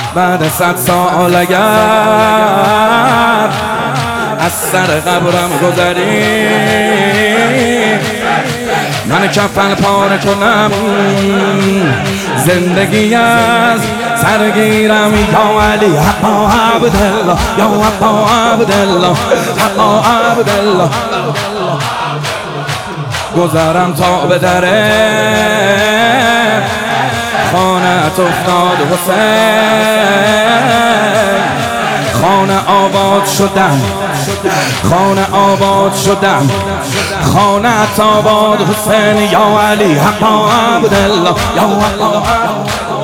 بعد 100 سال اگر از سر قبرم گذری من کفن پاره کنم زندگی از سرگیرم یا علی حقا عبدالله یا حقا عبدالله حقا عبدالله گذرم تا به دره خانه‌ات افتاد حسین خانه آباد شدم خانه آباد شدم خانه‌ات آباد حسین یا علی حقا عبدالله یا حقا